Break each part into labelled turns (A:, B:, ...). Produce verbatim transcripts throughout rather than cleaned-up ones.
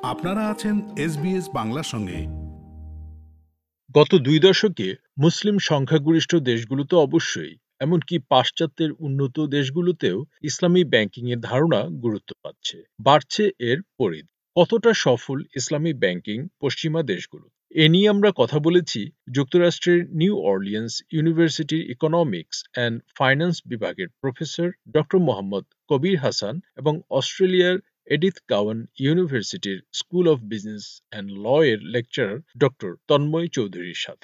A: আপনারা আছেন এসবিএস বাংলার সঙ্গে।
B: গত দুই দশকে মুসলিম সংখ্যাগরিষ্ঠ দেশগুলোতে অবশ্যই, এমনকি পাশ্চাত্যের উন্নত দেশগুলোতেও ইসলামী ব্যাংকিং এর ধারণা গুরুত্ব পাচ্ছে, বাড়ছে এর পরিধি। কতটা সফল ইসলামী ব্যাংকিং পশ্চিমা দেশগুলো, এ নিয়ে আমরা কথা বলেছি যুক্তরাষ্ট্রের New Orleans university economics and finance বিভাগের প্রফেসর ডক্টর মোহাম্মদ কবির হাসান এবং অস্ট্রেলিয়ার এডিথ কাওয়ান ইউনিভার্সিটির school of business and law এর লেকচারার ডক্টর তন্ময় চৌধুরীর সাথে।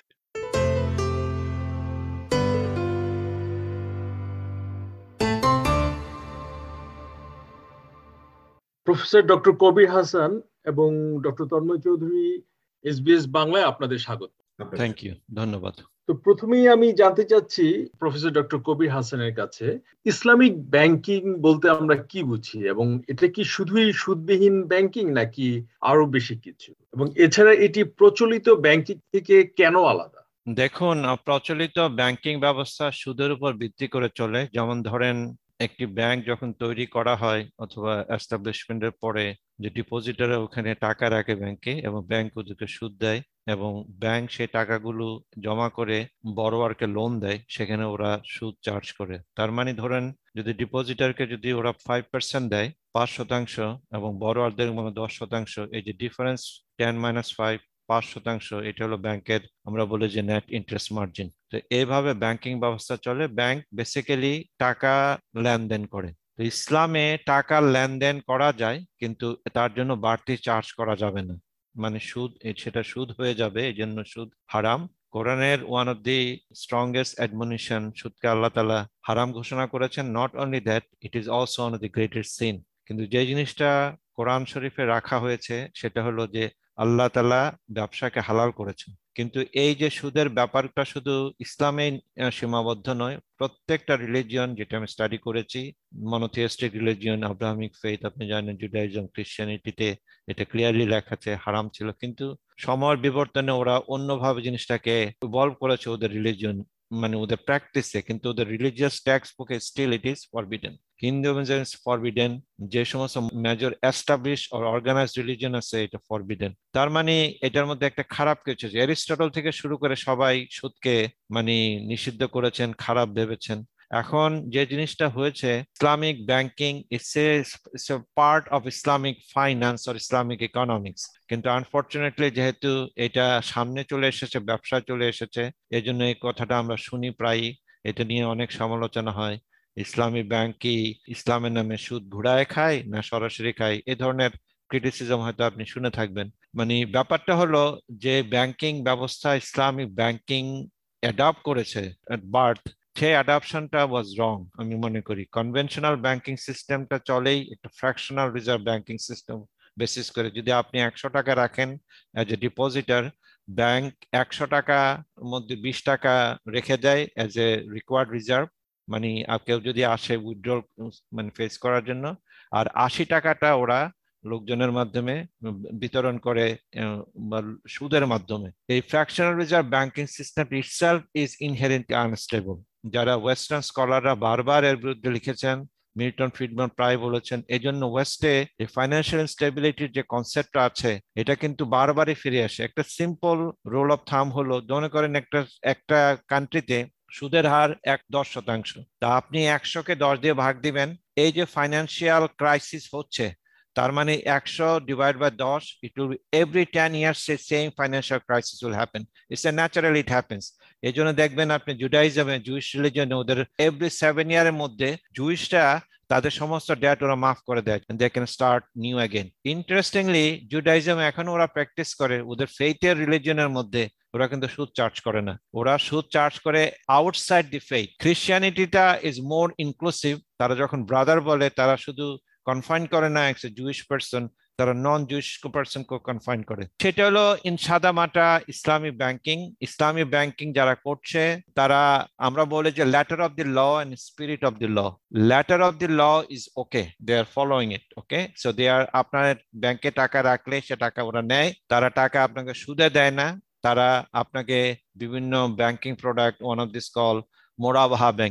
B: প্রফেসর ডক্টর কবির হাসান এবং ডক্টর তন্ময় চৌধুরী, এসবিএস বাংলায় আপনাদের স্বাগত।
C: থ্যাংক ইউ, ধন্যবাদ।
B: তো প্রথমেই আমি জানতে চাচ্ছি প্রফেসর ডক্টর কবির হাসানের কাছে, ইসলামিক ব্যাংকিং বলতে আমরা কি বুঝি এবং এটা কি শুধুই সুদবিহীন ব্যাংকিং নাকি আরো বেশি কিছু, এবং এছাড়া এটি প্রচলিত ব্যাংকিং থেকে কেন আলাদা?
C: দেখুন, প্রচলিত ব্যাংকিং ব্যবস্থা সুদের উপর ভিত্তি করে চলে। যেমন ধরেন, একটি ব্যাংক যখন তৈরি করা হয় অথবা এস্টাবলিশমেন্টের পরে যে ডিপোজিটাররা ওখানে টাকা রাখে ব্যাংকে, এবং ব্যাংক ওদেরকে সুদ দেয়, এবং ব্যাংক সেই টাকাগুলো জমা করে বড়োয়ারকে লোন দেয়, সেখানে ওরা সুদ চার্জ করে। তার মানে ধরেন, যদি ডিপোজিটারকে যদি ওরা ফাইভ পার্সেন্ট দেয়, পাঁচ শতাংশ, এবং বড়োয়ারদের মানে দশ শতাংশ, এই যে ডিফারেন্স টেন মাইনাস ফাইভ, পাঁচ শতাংশ, এটা হলো ব্যাংকের, আমরা বলি যে নেট ইন্টারেস্ট মার্জিন। তো এইভাবে ব্যাংকিং ব্যবস্থা চলে। ব্যাংক বেসিক্যালি টাকা লেনদেন করে। তো ইসলামে টাকা লেনদেন করা যায়, কিন্তু তার জন্য বাড়তি চার্জ করা যাবে না, মানে সুদ, সেটা সুদ হয়ে যাবে, এই জন্য সুদ হারাম। কোরআনের one of the strongest admonition, সুদকে আল্লাহ তাআলা হারাম ঘোষণা করেছেন। Not only that, it is also one of the greatest sin. কিন্তু যে জিনিসটা কোরআন শরীফে রাখা হয়েছে সেটা হলো যে আল্লাহ তাআলা ব্যবসাকে হালাল করেছেন। কিন্তু এই যে সুদের ব্যাপারটা শুধু ইসলামে সীমাবদ্ধ নয়, প্রত্যেকটা রিলিজিয়ন, যেটা আমি স্টাডি করেছি, মনোথিয়েস্টিক রিলিজিয়ন, আব্রাহামিক ফেইথ, আপনি জানেন জুডাইজম, ক্রিশ্চিয়ানিটিতে এটা ক্লিয়ারলি লেখা আছে হারাম ছিল, কিন্তু সময়ের বিবর্তনে ওরা অন্যভাবে জিনিসটাকে ইভলভ করেছে ওদের রিলিজিয়ন, মানে ওদের প্র্যাকটিসে, কিন্তু ওদের রিলিজিয়াস টেক্সট বুকে still it is forbidden. Hinduism is forbidden, যে সমস্ত major establish or organized religion আছে এটা ফরবিডেন। তার মানে এটার মধ্যে একটা খারাপ কিছু আছে। এরিস্টটল থেকে শুরু করে সবাই সুদকে মানে নিষিদ্ধ করেছেন, খারাপ ভেবেছেন। এখন যে জিনিসটা হয়েছে, Islamic banking it's a part of Islamic finance or Islamic economics, কিন্তু আনফরচুনেটলি যেহেতু এটা সামনে চলে এসেছে, ব্যবসা চলে এসেছে, এই জন্য এই কথাটা আমরা শুনি প্রায়ই। এটা নিয়ে অনেক সমালোচনা হয়, ইসলামী ব্যাংক কি ইসলামের নামে সুদ ঘুরায় খায় না সরাসরি খায়, এ ধরনের ক্রিটিসিজম হয়তো আপনি শুনে থাকবেন। মানে ব্যাপারটা হলো যে ব্যাংকিং ব্যবস্থা ইসলামিক ব্যাংকিং অ্যাডাপ্ট করেছে এট বার্থ, সেই অ্যাডাপশনটা ওয়াজ রং। আমি মনে করি কনভেনশনাল ব্যাংকিং সিস্টেমটা চলেই একটা fractional reserve banking system basis করে। যদি আপনি একশো টাকা রাখেন অ্যাজ এ ডিপোজিটার, ব্যাংক একশো টাকা মধ্যে বিশ টাকা রেখে দেয় অ্যাজ এ রিকোয়ার্ড রিজার্ভ, মানে কেউ যদি আসে উইথড্রল মানে ফেস করার জন্য, আর আশি টাকাটা ওরা লোকজনের মাধ্যমে বিতরণ করে সুদের মাধ্যমে। এই fractional reserve banking system itself is inherently unstable. যারা ওয়েস্টার্ন স্কলাররা বারবার এর বিরুদ্ধে লিখেছেন, মিল্টন ফ্রিডম্যান প্রায় বলেছেন, এই জন্য ওয়েস্টে ফাইন্যান্সিয়াল ইনস্টেবিলিটির যে কনসেপ্টটা আছে এটা কিন্তু বারবারই ফিরে আসে। একটা সিম্পল রুল অফ থাম হলো, মনে করেন একটা একটা কান্ট্রিতে সুদের হার এক দশ শতাংশ, তা আপনি একশোকে দশ দিয়ে ভাগ দিবেন। এই যে ফাইন্যান্সিয়াল ক্রাইসিস হচ্ছে, তার মানে একশো ডিভাইড বাই দশ, it will be every ten years same financial crisis will happen. It's a natural, it happens. এই জন্য দেখবেন আপনি জুডাইজমে, জুইশ রিলিজনে, ওদের এভরি সেভেন ইয়ারের মধ্যে জুইশরা তাদের সমস্ত ডেট ওরা মাফ করে দেয়, they can start new again. Interestingly Judaism এখন ওরা প্র্যাকটিস করে, ওদের ফেইথের রিলিজনের মধ্যে ওরা কিন্তু সুদ চার্জ করে না, ওরা সুদ চার্জ করে আউটসাইড দি ফেইথ। খ্রিস্টিয়ানিটিটা ইজ মোর ইনক্লুসিভ, তারা যখন ব্রাদার বলে তারা শুধু কনফাইন করে না একটা জুইশ পার্সন, তারা নন জুইশ পার্সনকে কনফাইন করে। সেটা হলো ইন সাদা মাটা ইসলামী ব্যাংকিং। ইসলামী ব্যাংকিং যারা করছে তারা, আমরা বলি যে letter of the law and spirit of the law. Letter of the law is okay, they are following it, okay. So they are, আপনার ব্যাংকে টাকা রাখলে সে টাকা ওরা নেয়, তারা টাকা আপনাকে সুদে দেয় না, তারা আপনাকে বিভিন্ন banking product, one of this call মোরাবাহা ব্যাংকিং,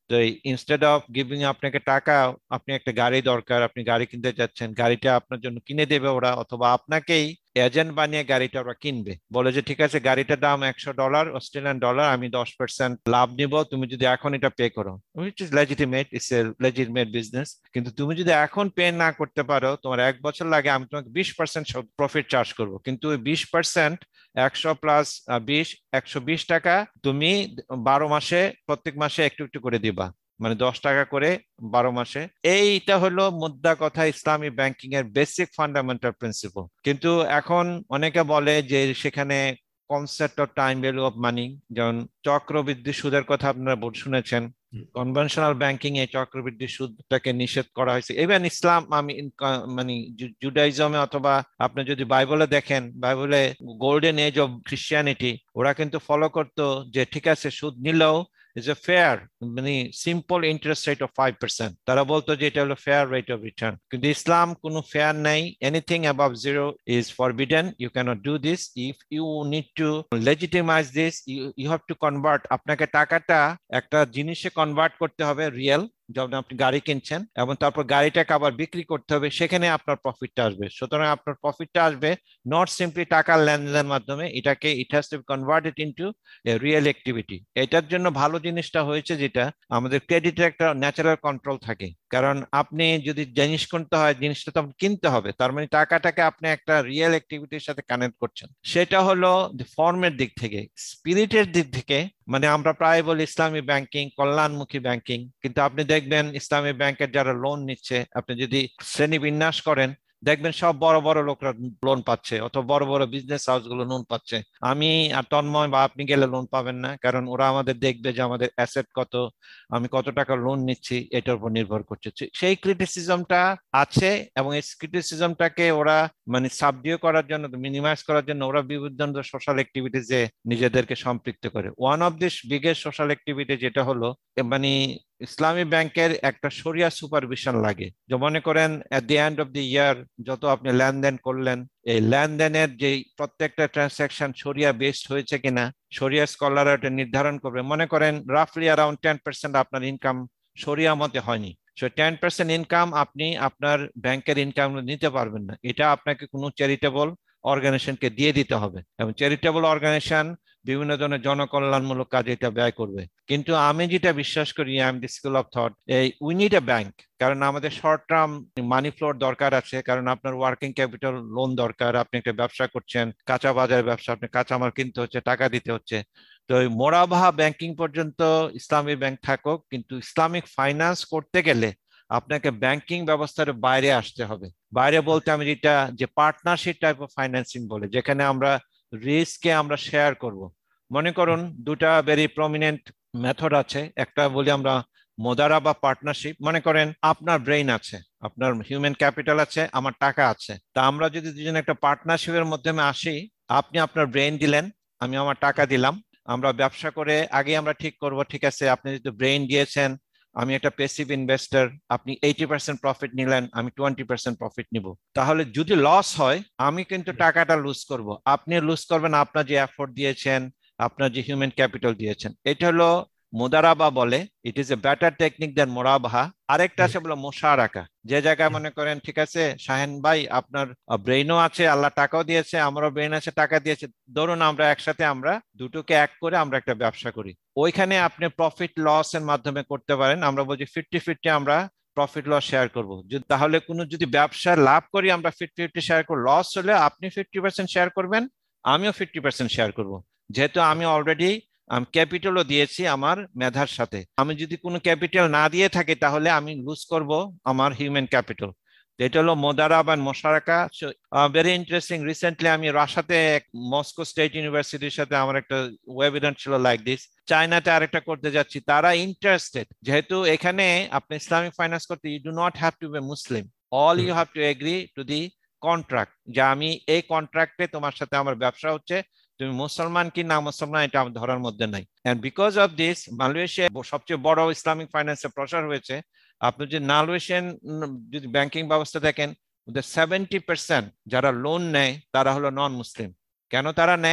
C: তো ইনস্টেড অফ গিভিং আপনাকে টাকা, আপনি একটা গাড়ি দরকার, আপনি গাড়ি কিনতে চাচ্ছেন, গাড়িটা আপনার জন্য কিনে দেবে ওরা, অথবা আপনাকেই এজেন্ট বানিয়ে গাড়িটা ওরা কিনবে, বলে যে ঠিক আছে গাড়িটার দাম একশো ডলার অস্ট্রেলিয়ান ডলার, আমি দশ পার্সেন্ট লাভ নিব, তুমি যদি এখন এটা পে করো, which is legitimate, it's a legitimate business. কিন্তু তুমি যদি এখন পে না করতে পারো, তোমার এক বছর লাগে, আমি তোমাকে বিশ পার্সেন্ট প্রফিট চার্জ করবো। কিন্তু ওই বিশ পার্সেন্ট একশো প্লাস বিশ, একশো বিশ টাকা তুমি বারো মাসে প্রত্যেক মাসে একটু একটু করে দিবা, মানে দশ টাকা করে বারো মাসে। এইটা হলো মুদ্রা কথা ইসলামী ব্যাংকিং এর বেসিক ফান্ডামেন্টাল প্রিন্সিপল। কিন্তু এখন অনেকে বলে যে সেখানে concept of time value of money, যেমন চক্রবৃদ্ধি সুদের কথা আপনারা শুনেছেন, কনভেনশনাল ব্যাংকিং এ চক্রবৃদ্ধি সুদটাকে নিষেধ করা হয়েছে। ইভেন ইসলাম আমি মানে জুডাইজমে অথবা আপনি যদি বাইবেলে দেখেন, বাইবেলে গোল্ডেন এজ অফ খ্রিস্টিয়ানিটি, ওরা কিন্তু ফলো করতো যে ঠিক আছে সুদ নিলেও is a fair মানে simple interest rate of five percent, তারা বলতো যে এটা হলো ফেয়ার রেট অফ রিটার্ন। কিন্তু ইসলাম কোনো ফেয়ার নাই, anything above zero is forbidden, you cannot do this, if you need to legitimize this you have to convert, আপনাকে টাকাটা একটা জিনিসে কনভার্ট করতে হবে রিয়েল, যখন আপনি গাড়ি কিনছেন, এবং তারপর গাড়িটাকে আবার বিক্রি করতে হবে, সেখানে আপনার প্রফিটটা আসবে। সুতরাং আপনার প্রফিটটা আসবে নট সিম্পলি টাকার লেনদেনের মাধ্যমে, এটাকে it has to be converted into a real activity. এটার জন্য ভালো জিনিসটা হয়েছে যেটা আমাদের ক্রেডিটের একটা ন্যাচারাল কন্ট্রোল থাকে, কারণ আপনি যদি জিনিস কিনতে হয়, জিনিসটা তো কিনতে হবে, তার মানে টাকাটাকে আপনি একটা রিয়েল অ্যাক্টিভিটির সাথে কানেক্ট করছেন। সেটা হলো ফর্মের দিক থেকে। স্পিরিটের দিক থেকে মানে আমরা প্রায় বলি ইসলামী ব্যাংকিং কল্যাণমুখী ব্যাংকিং, কিন্তু আপনি দেখবেন ইসলামী ব্যাংকের যারা লোন নিচ্ছে, আপনি যদি শ্রেণী বিন্যাস করেন, দেখবেন সব বড় বড় লোকরা লোন পাচ্ছে, অথবা বড় বড় বিজনেস হাউস গুলো লোন পাচ্ছে। আমি আর তন্ময় বা আপনি গেলে লোন পাবেন না, কারণ ওরা আমাদের দেখবে যে আমাদের অ্যাসেট কত, আমি কত টাকা লোন নিচ্ছি, এটার উপর নির্ভর করছে। সেই ক্রিটিসিজমটা আছে, এবং এই ক্রিটিসিজমটাকে ওরা মানে সাবডিউ করার জন্য, মিনিমাইজ করার জন্য ওরা বিভিন্ন সোশ্যাল অ্যাক্টিভিটিজে নিজেদেরকে সম্পৃক্ত করে। One of this biggest social activity যেটা হলো মানে ইসলামী ব্যাংকের একটা শরিয়া সুপারভিশন লাগে। যে মনে করেন এট দি এন্ড অফ দি ইয়ার যত আপনি লেনদেন করলেন, এই লেনদেনের যে প্রত্যেকটা ট্রানসাকশন শরিয়া বেসড হয়েছে কিনা, শরিয়া স্কলাররা এটা নির্ধারণ করবে। মনে করেন রাফলি অ্যারাউন্ড টেন পার্সেন্ট আপনার ইনকাম শরিয়া মতে হয়নি, সো টেন পার্সেন্ট ইনকাম আপনি আপনার ব্যাংকের ইনকাম নিতে পারবেন না, এটা আপনাকে কোনো চ্যারিটেবল অর্গানাইজেশনকে দিয়ে দিতে হবে, এবং চ্যারিটেবল অর্গানাইজেশন বিভিন্ন ধরনের জনকল্যাণমূলক কাজে এটা ব্যয় করবে। কিন্তু আমি যেটা বিশ্বাস করি, I am the school of thought, এই উই নিড এ ব্যাংক, কারণ আমাদের শর্ট টার্ম মানি ফ্লোর দরকার আছে, কারণ আপনার ওয়ার্কিং ক্যাপিটাল লোন দরকার, আপনি একটা ব্যবসা করছেন, কাঁচা বাজার ব্যবসা, আপনি কাঁচামাল কিনতে হচ্ছে, টাকা দিতে হচ্ছে। তো এই মোরাবাহা ব্যাংকিং পর্যন্ত ইসলামী ব্যাংক থাকুক, কিন্তু ইসলামিক ফাইন্যান্স করতে গেলে আপনাকে ব্যাংকিং ব্যবস্থার বাইরে আসতে হবে। বাইরে বলতে আমি যেটা যে পার্টনারশিপ টাইপ অফ ফাইন্যান্সিং বলে, যেখানে আমরা রিস্ককে আমরা শেয়ার করব। মনে করুন দুটা ভেরি প্রমিনেন্ট মেথড আছে, একটা বলি আমরা মোদারা বা পার্টনারশিপ। মনে করেন আপনার ব্রেইন আছে, আপনার হিউম্যান ক্যাপিটাল আছে, আমার টাকা আছে, তা আমরা যদি দুজন একটা পার্টনারশিপের মাধ্যমে আসি, আপনি আপনার ব্রেইন দিলেন, আমি আমার টাকা দিলাম, আমরা ব্যবসা করে আগে আমরা ঠিক করব, ঠিক আছে আপনি যদি ব্রেইন দিয়েছেন, আমি একটা প্যাসিভ ইনভেস্টর, আপনি এইটি পার্সেন্ট প্রফিট নিলেন, আমি টোয়েন্টি পার্সেন্ট প্রফিট নিব। তাহলে যদি লস হয় আমি কিন্তু টাকাটা লুজ করব, আপনি লুজ করবেন আপনার যে এফোর্ট দিয়েছেন, আপনার যে হিউম্যান ক্যাপিটাল দিয়েছেন। এটা হলো মুদারাবা বলে, it is a better technique than মোরাবাহা। আরেকটা আছে বলে মোশারাকা, যে জায়গায় মনে করেন ঠিক আছে শাহেন ভাই আপনার ব্রেইনও আছে, আল্লাহ টাকাও দিয়েছে, আমারও ব্রেইন আছে, টাকা দিয়েছে, ধরুন আমরা একসাথে আমরা দুটোকে এক করে আমরা একটা ব্যবসা করি, ওইখানে আপনি প্রফিট লস এর মাধ্যমে করতে পারেন। আমরা বলছি ফিফটি ফিফটি আমরা প্রফিট লস শেয়ার করবো। তাহলে কোনো যদি ব্যবসা লাভ করি আমরা ফিফটি ফিফটি শেয়ার করবো, লস হলে আপনি ফিফটি পার্সেন্ট শেয়ার করবেন, আমিও ফিফটি পার্সেন্ট শেয়ার করবো, যেহেতু আমি অলরেডি আমি ক্যাপিটালও দিয়েছি আমার মেধার সাথে। আমি যদি কোনো ক্যাপিটাল না দিয়ে থাকি তাহলে আমি লুজ করব আমার হিউম্যান ক্যাপিটাল। এটা হলো মোদারাব এন্ড মোশারাকা। ভেরি ইন্টারেস্টিং, রিসেন্টলি আমি রাশিয়াতে মস্কো স্টেট ইউনিভার্সিটির সাথে আমার একটা ওয়েবিনার ছিল লাইক দিস, চায়নাতে আরেকটা করতে যাচ্ছি, তারা ইন্টারেস্টেড, যেহেতু এখানে আপনি ইসলামিক ফাইন্যান্স করতে you do not have to be Muslim, all you have to agree to the contract, যে আমি এই কন্ট্রাক্টে তোমার সাথে আমার ব্যবসা হচ্ছে, তুমি মুসলমান কি না মুসলমান এটা আমার ধরার মধ্যে নাই। And because of this Malaysia সবচেয়ে বড় ইসলামিক ফাইন্যান্সের প্রসার হয়েছে। আপনি যদি মালয়েশিয়ান যদি ব্যাংকিং ব্যবস্থা দেখেন, সেভেন্টি পার্সেন্ট যারা লোন নেয় তারা হলো নন মুসলিম। কেন তারা নেয়?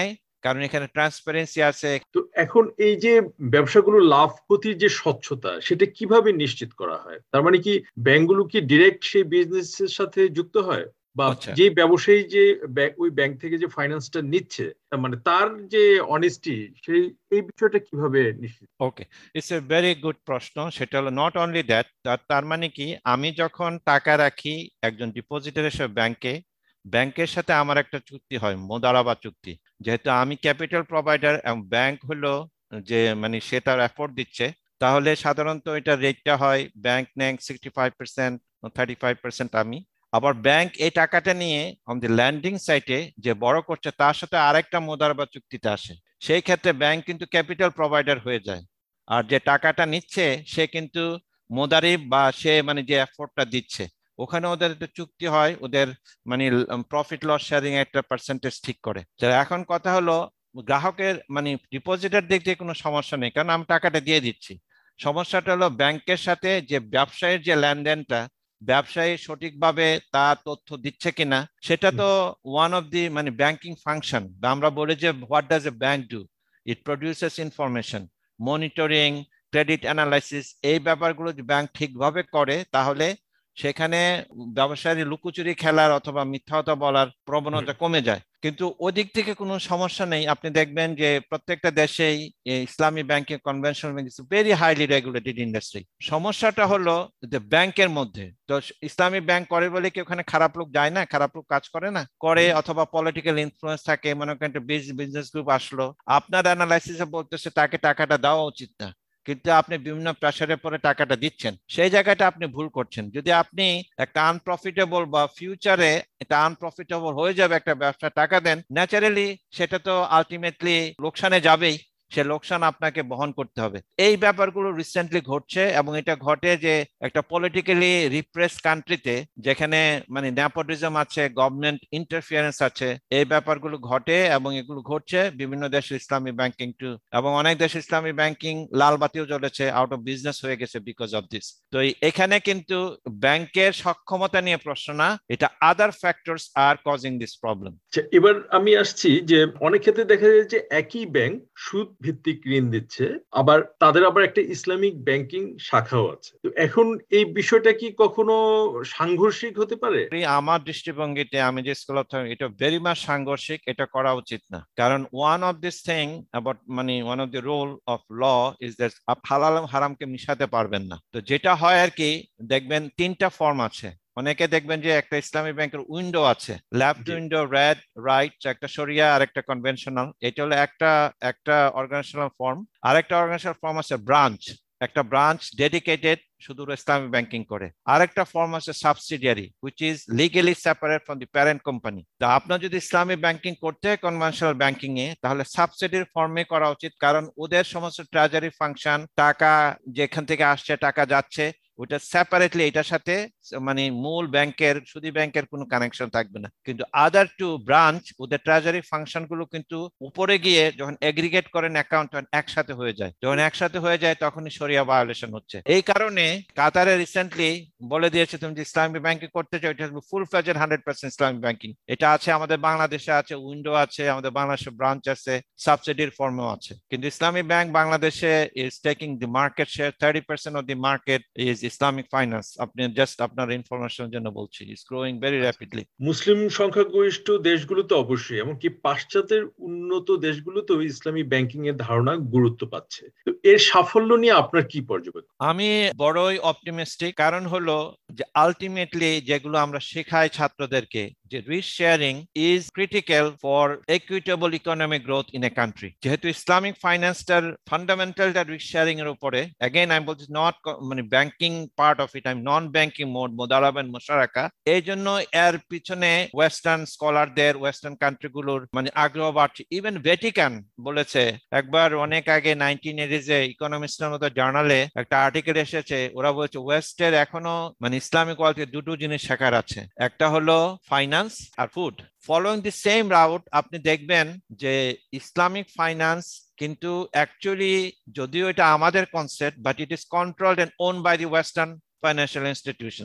C: কারণ এখানে ট্রান্সপারেন্সি আছে।
B: তো এখন এই যে ব্যবসাগুলো লাভ ক্ষতির যে স্বচ্ছতা সেটা কিভাবে নিশ্চিত করা হয়? তার মানে কি ব্যাংকগুলো কি ডিরেক্ট সেই বিজনেসের সাথে যুক্ত হয়, বা
C: আচ্ছা,
B: যে ব্যবসায়ী যে ব্যাংক- ওই ব্যাংক থেকে যে ফাইন্যান্সটা নিচ্ছে, তার মানে তার যে অনেস্টি, সেই এই বিষয়টা কিভাবে নিশ্চিত?
C: Okay, it's a very good প্রশ্ন। সেটা হলো নট অনলি দ্যাট, তার মানে কি আমি যখন টাকা রাখি একজন ডিপোজিটর হিসেবে ব্যাংকে, ব্যাংকের সাথে আমার একটা চুক্তি হয়, মোদারাবা চুক্তি। যেহেতু আমি ক্যাপিটাল প্রোভাইডার এবং ব্যাংক হলো যে মানে সে তার এফোর্ট দিচ্ছে, তাহলে সাধারণত এটা রেটটা হয় ব্যাংক নেন sixty five percent, thirty five percent আমি। আবার ব্যাংক এই টাকাটা নিয়ে অন দি ল্যান্ডিং সাইটে যে বড় করছে তার সাথে আরেকটা মোদারাবা চুক্তিতে আসে। সেই ক্ষেত্রে ব্যাংক কিন্তু ক্যাপিটাল প্রোভাইডার হয়ে যায়, আর যে টাকাটা নিচ্ছে সে কিন্তু মোদারিব বা সে মানে যে এফোর্টটা দিচ্ছে, ওখানে ওদের একটা চুক্তি হয়, ওদের মানে প্রফিট লস শেয়ারিং একটা পার্সেন্টেজ ঠিক করে। তো এখন কথা হলো গ্রাহকের মানে ডিপোজিটের দিক দিয়ে কোনো সমস্যা নেই, কারণ আমি টাকাটা দিয়ে দিচ্ছি। সমস্যাটা হলো ব্যাংকের সাথে যে ব্যবসায়ীর যে লেনদেনটা, ব্যবসায়ী সঠিকভাবে তার তথ্য দিচ্ছে কিনা, সেটা তো ওয়ান অফ দি মানে ব্যাংকিং ফাংশন। আমরা বলি যে what does a bank do, it produces information, monitoring, credit analysis. এই ব্যাপারগুলো যদি ব্যাংক ঠিকভাবে করে তাহলে সেখানে ব্যবসায়ী লুকোচুরি খেলার অথবা মিথ্যা কথা বলার প্রবণতা কমে যায়। কিন্তু ওদিক থেকে কোনো সমস্যা নেই। আপনি দেখবেন যে প্রত্যেকটা দেশেই ইসলামী banking conventional bank is very highly regulated industry. সমস্যাটা হলো যে ব্যাংকের মধ্যে তো ইসলামী ব্যাংক করে বলে কি ওখানে খারাপ লোক যায় না, খারাপ লোক কাজ করে না, করে। অথবা পলিটিক্যাল ইনফ্লুয়েন্স থাকে, মনে করেন একটা বিজনেস গ্রুপ আসলো, আপনার অ্যানালাইসিসে বলতেছে তাকে টাকাটা দেওয়া উচিত না, কিন্তু আপনি বিভিন্ন প্রেসারের পরে টাকাটা দিচ্ছেন, সেই জায়গাটা আপনি ভুল করছেন। যদি আপনি একটা আনপ্রফিটেবল বা ফিউচারে এটা আনপ্রফিটেবল হয়ে যাবে একটা ব্যবসা টাকা দেন, ন্যাচারালি সেটা তো আলটিমেটলি লোকসানে যাবেই, সে লোকসান আপনাকে বহন করতে হবে। এই ব্যাপারগুলো রিসেন্টলি ঘটছে, এবং এটা ঘটে যে একটা পলিটিক্যালি রিপ্রেস কান্ট্রিতে, যেখানে মানে নেপোটিজম আছে, গভর্নমেন্ট ইন্টারফিয়ারেন্স আছে, এই ব্যাপারগুলো ঘটে এবং এগুলো ঘটছে বিভিন্ন দেশে ইসলামী ব্যাংকিং টু, এবং অনেক দেশে ইসলামী ব্যাংকিং লাল বাতিও জ্বলেছে, আউট অফ বিজনেস হয়ে গেছে বিকজ অফ দিস। তো এখানে কিন্তু ব্যাংকের সক্ষমতা নিয়ে প্রশ্ন না, এটা other factors are causing this problem.
B: এবার আমি আসছি যে অনেক ক্ষেত্রে দেখা যায় যে একই ব্যাংক সুদ ভিত্তিক ঋণ দিচ্ছে, আবার তাদের আবার একটা ইসলামিক ব্যাংকিং শাখাও আছে। তো এখন এই বিষয়টা কি কখনো সাংঘর্ষিক হতে পারে?
C: আমার দৃষ্টিভঙ্গিতে আমি যে স্কুল অফ থট, এটা ভেরি মাচ সাংঘর্ষিক, এটা করা উচিত না। কারণ one of this thing about মানে one of the rule of law is that হালাল হারামকে মিশাতে পারবেন না। তো যেটা হয় আর কি, দেখবেন তিনটা ফর্ম আছে। অনেকে দেখবেন যে একটা ইসলামী ব্যাংকের উইন্ডো আছে, লেফট উইন্ডো, রেড, রাইট, একটা শরিয়া আর একটা কনভেনশনাল। এটা হলো একটা একটা অর্গানাইজেশনাল ফর্ম। আর একটা অর্গানাইজেশনাল ফর্ম আছে ব্রাঞ্চ, একটা ব্রাঞ্চ ডেডিকেটেড শুধু ইসলামিক ব্যাংকিং করে। আরেকটা ফর্ম আছে subsidiary, which is legally separate from the parent company. তা আপনার যদি ইসলামিক ব্যাংকিং করতে হয় কনভেনশনাল ব্যাংকিং এ, তাহলে সাবসিডির ফর্মে করা উচিত, কারণ ওদের সমস্ত ট্রেজারি ফাংশন, টাকা যেখান থেকে আসছে, টাকা যাচ্ছে, ওটা সেপারেটলি এটার সাথে মানে মূল ব্যাংকের সুদী ব্যাংকের কোনো কানেকশন থাকবে না। কিন্তু আদার টু ব্রাঞ্চ ওদের ট্রেজারি ফাংশন গুলো কিন্তু উপরে গিয়ে যখন এগ্রিগেট করেন অ্যাকাউন্ট একসাথে হয়ে যায়, যখন একসাথে হয়ে যায় তখনই শরিয়া ভায়োলেশন হচ্ছে। এই কারণে কাতারে রিসেন্টলি বলে দিয়েছে তুমি যে ইসলামিক ব্যাংকিং করতে চাও, এটা full fledged hundred percent Islamic banking. এটা আছে আমাদের বাংলাদেশে, আছে উইন্ডো আছে, আমাদের বাংলাদেশে ব্রাঞ্চ আছে, সাবসিডির ফর্মেও আছে। কিন্তু ইসলামিক ব্যাংক বাংলাদেশে is taking the market share, thirty percent of the market is Islamic finance. আপনি জাস্ট আপনার ইনফরমেশনের জন্য বলছি, ইজ গ্রোইং ভেরি র্যাপিডলি।
B: মুসলিম সংখ্যাগরিষ্ঠ দেশগুলোতে অবশ্যই, এমনকি পাশ্চাত্যের উন্নত দেশগুলোতেও ইসলামী ব্যাংকিং এর ধারণা গুরুত্ব পাচ্ছে। তো এর সাফল্য নিয়ে আপনার কি পর্যবেক্ষণ?
C: আমি বড়ই অপটিমিস্টিক। কারণ হলো যে আলটিমেটলি যেগুলো আমরা শেখাই ছাত্রদেরকে, যে risk sharing is critical for equitable economic growth in a country. যেহেতু ইসলামিক ফাইন্যান্সটার ফান্ডামেন্টালটা রিস্ক শেয়ারিং এর উপরে, অ্যাগেন আমি বলছি নট মানে ব্যাংকিং পার্ট অফ ইট, আমি নন ব্যাংকিং মোড, মোদারাবা এন্ড মুশারাকা। এই জন্য এর পিছনে ওয়েস্টার্ন স্কলারদের, ওয়েস্টার্ন কান্ট্রিগুলোর মানে আগ্রহ বাড়ছে। ইভেন ভ্যাটিকান বলেছে একবার অনেক আগে নাইনটিন এইটিজে ইকোনমিস্টের মতো জার্নালে একটা আর্টিকেল এসেছে, ওরা বলছে ওয়েস্টের এখনো মানে ইসলামিক ওয়ার্ল্ডে দুটো জিনিস শেখার আছে, একটা হলো ফাইন্যান্স আর food. Following the same route আপনি দেখবেন যে ইসলামিক ফাইন্যান্স কিন্তু অ্যাকচুয়ালি, যদিও এটা আমাদের concept, but it is controlled and own by the western financial institutions.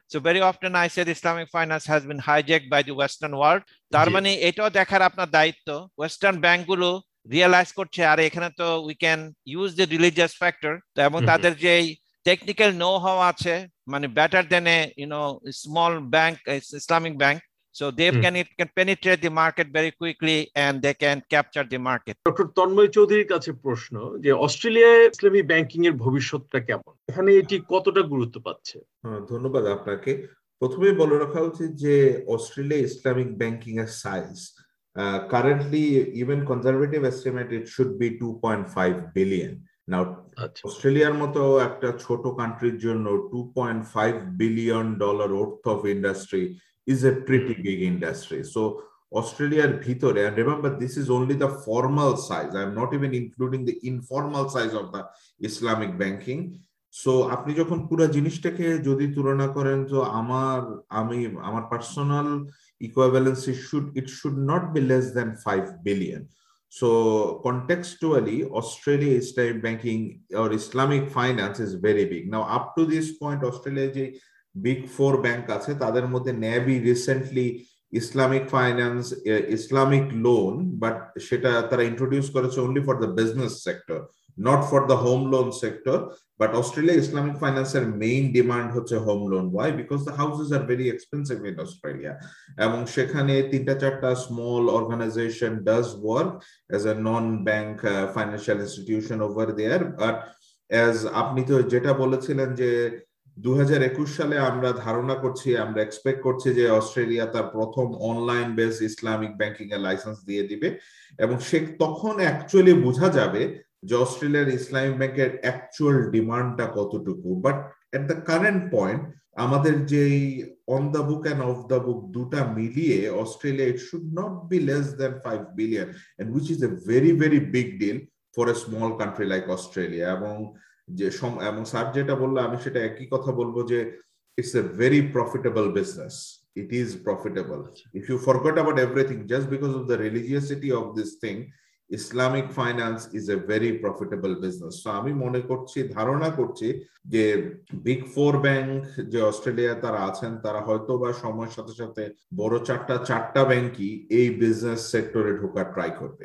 C: So very often I said Islamic finance has been hijacked by the Western world. তার মানে এটাও দেখার আপনার দায়িত্ব ওয়েস্টার্ন ব্যাংকগুলো রিয়েলাইজ করছে আর এখানে তো we can use the religious factor এবং তাদের যে টেকনিক্যাল নো হাউ আছে মানে better than a you know small bank Islamic bank so they can it can penetrate the market very quickly and they can capture the market.
D: Doctor Tanmoy চৌধুরীর কাছে প্রশ্ন যে অস্ট্রেলিয়ায় ইসলামী ব্যাংকিং এর ভবিষ্যৎটা কেমন, এখানে এটি কতটা গুরুত্ব পাচ্ছে?
E: ধন্যবাদ আপনাকে। প্রথমেই বলে রাখা উচিত যে অস্ট্রেলিয়া ইসলামিক ব্যাংকিং এর size currently even conservative estimate it should be two point five billion. Now অস্ট্রেলিয়ার মতো একটা ছোট কান্ট্রির জন্য two point five billion dollar worth of industry is a pretty big industry. So Australia's bhitore, and remember this is only the formal size, I am not even including the informal size of the Islamic banking. So আপনি যখন পুরো জিনিসটাকে যদি তুলনা করেন তো আমার আমি আমার personal equivalence should it should not be less than five billion. So contextually Australia Islamic banking or Islamic finance is very big. Now up to this point Australia যে বিগ ফোর ব্যাংক আছে তাদের মধ্যে NAB recently Islamic finance Islamic loan but সেটা তারা introduce করেছে only for the business sector not for the home loan sector but Australia Islamic ফাইন্যান্সের main demand হচ্ছে home loan. Why? Because the houses are very expensive in Australia এবং সেখানে তিনটা চারটা small organization does work as a non bank financial institution over there. But as আপনি তো যেটা বলেছিলেন যে দুই হাজার একুশ সালে আমরা ধারণা করছি আমরা এক্সপেক্ট করছি যে অস্ট্রেলিয়া তার প্রথম অনলাইন বেস ইসলামিক ব্যাংকিং এর লাইসেন্স দিয়ে দিবে এবং সে তখন অ্যাকচুয়ালি বোঝা যাবে যে অস্ট্রেলিয়ার ইসলামিক ব্যাংকের অ্যাকচুয়াল ডিমান্ডটা কতটুকু। But at the current point আমাদের যেই on the book and off the book দুটা মিলিয়ে Australia it should not be less than five billion and which is a very very big deal for a small country like Australia. এবং যে এবং sir যেটা বললো আমি সেটা একই কথা বলবো যে it's a very profitable business. It is profitable if you forgot about everything just because of the religiosity of this thing. Islamic finance is a very profitable business. So আমি মনে করছি ধারণা করছি যে বিগ ফোর ব্যাংক যে Australia তারা আছেন তারা হয়তো বা সময়ের সাথে সাথে বড় চারটা চারটা ব্যাংকই এই বিজনেস সেক্টরে ঢোকার ট্রাই করবে।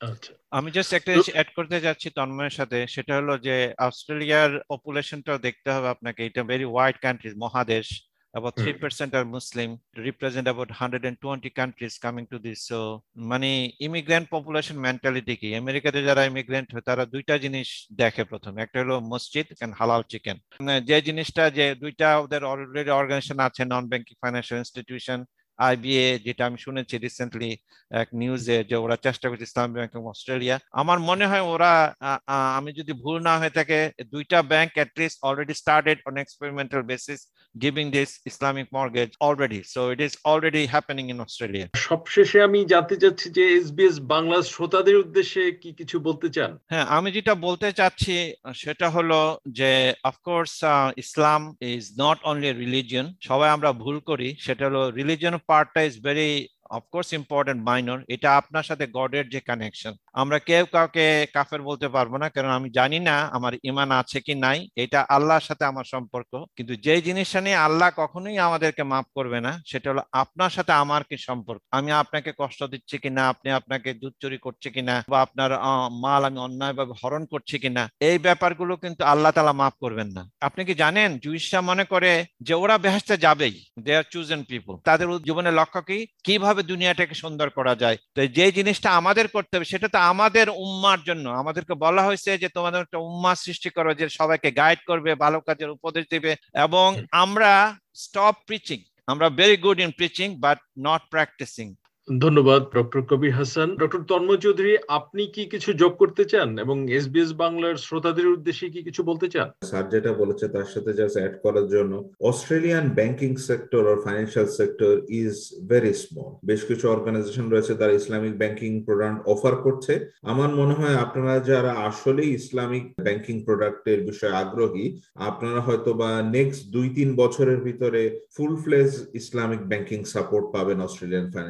C: আমি জাস্ট একটা জিনিস অ্যাড করতে যাচ্ছি তন্ময়ের সাথে, সেটা হলো যে অস্ট্রেলিয়ার পপুলেশনটা দেখতে হবে আপনাকে। এটা ভেরি ওয়াইড কান্ট্রি, মহাদেশ, about three percent are Muslim, represent about one hundred twenty countries coming to this. So মানে ইমিগ্রেন্ট পপুলেশন মেন্টালিটি কি, আমেরিকাতে যারা ইমিগ্রেন্ট হয় তারা দুইটা জিনিস দেখে প্রথমে, একটা হলো মসজিদ এন্ড হালাল চিকেন। যে জিনিসটা যে দুইটা ওদের অলরেডি অর্গানাইজেশন আছে, non banking financial institution, IBA, যেটা আমি শুনেছি রিসেন্টলি এক নিউজে যে ওরা চেষ্টা করছে ইসলামিক ব্যাংক অফ অস্ট্রেলিয়া। আমার মনে হয় ওরা, আমি যদি ভুল না হয়ে থাকে, দুইটা bank at least already started on experimental basis giving this Islamic mortgage already. So it is already happening in Australia.
D: সবশেষে আমি জানতে চাচ্ছি যে এসবিএস বাংলা শ্রোতাদের উদ্দেশ্যে কি কিছু বলতে চান?
C: হ্যাঁ, আমি যেটা বলতে চাচ্ছি সেটা হলো যে of course Islam is not only religion. সবাই আমরা ভুল করি, সেটা হলো রিলিজিয়ন পার্টটা is very of course important, minor. এটা আপনার সাথে গডের যে কানেকশন, আমরা কেউ কাউকে কাফের বলতে পারবো না, কারণ আমি জানি না আমার ইমান আছে কি নাই, এটা আল্লাহর সাথে আমার সম্পর্ক। কিন্তু যে জিনিসটা নিয়ে আল্লাহ কখনোই আমাদেরকে মাফ করবে না সেটা হলো আপনার সাথে আমার কি সম্পর্ক, আমি আপনাকে কষ্ট দিচ্ছি কিনা, আপনি আপনাকে দুধ চুরি করছে কিনা, বা আপনার মাল আমি অন্যায়ভাবে হরণ করছি কিনা, এই ব্যাপারগুলো কিন্তু আল্লাহ তাআলা মাফ করবেন না। আপনি কি জানেন জুইশরা মনে করে যে ওরা বেহেশতে যাবেই, দে আর চুজেন পিপল, তাদের জীবনের লক্ষ্য কি, কিভাবে দুনিয়াটাকে সুন্দর করা যায়। তো যে জিনিসটা আমাদের করতে হবে সেটা তো আমাদের উম্মার জন্য। আমাদেরকে বলা হয়েছে যে তোমাদের একটা উম্মা সৃষ্টি করো যে সবাইকে গাইড করবে, ভালো কাজের উপদেশ দিবে। এবং আমরা স্টপ প্রিচিং, আমরা very good in preaching but not practising.
D: ধন্যবাদ ডক্টর কবির হাসান। ডক্টর তন্ময় চৌধুরী, আপনি কি কিছু যোগ করতে চান এবং এসবিএস বাংলার শ্রোতাদের উদ্দেশ্যে কি কিছু বলতে চান?
E: স্যার যেটা বলেছে তার সাথে জাস্ট অ্যাড করার জন্য, অস্ট্রেলিয়ান ব্যাংকিং সেক্টর আর financial sector is very small. বেশ কিছু অর্গানাইজেশন রয়েছে তারা ইসলামিক ব্যাংকিং প্রোডাক্ট অফার করছে। আমার মনে হয় আপনারা যারা আসলে ইসলামিক ব্যাংকিং প্রোডাক্টের বিষয়ে আগ্রহী, আপনারা হয়তো বা নেক্সট দুই তিন বছরের ভিতরে full fledge Islamic banking support পাবেন অস্ট্রেলিয়ান ফাইন্যান্সিয়াল সেক্টর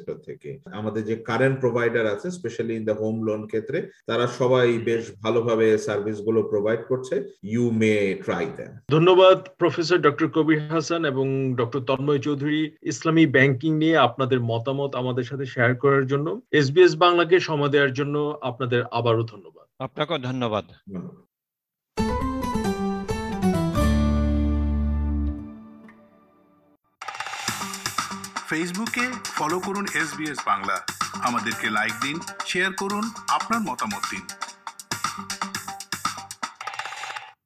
E: সেক্টর থেকে। আমাদের যে কারেন্ট প্রোভাইডার আছে specially in the home loan ক্ষেত্রে, তারা সবাই বেশ ভালোভাবে সার্ভিসগুলো প্রোভাইড করছে। You may try them.
D: ধন্যবাদ প্রফেসর ডক্টর কবির হাসান এবং ডক্টর তন্ময় চৌধুরী, ইসলামী ব্যাংকিং নিয়ে আপনাদের মতামত আমাদের সাথে শেয়ার করার জন্য। এসবিএস বাংলাকে সময় দেওয়ার জন্য আপনাদের আবারও ধন্যবাদ।
C: আপনাকেও ধন্যবাদ।
A: ফেসবুকে ফলো করুন এসবিএস বাংলা, আমাদেরকে লাইক দিন, শেয়ার করুন, আপনার মতামত দিন।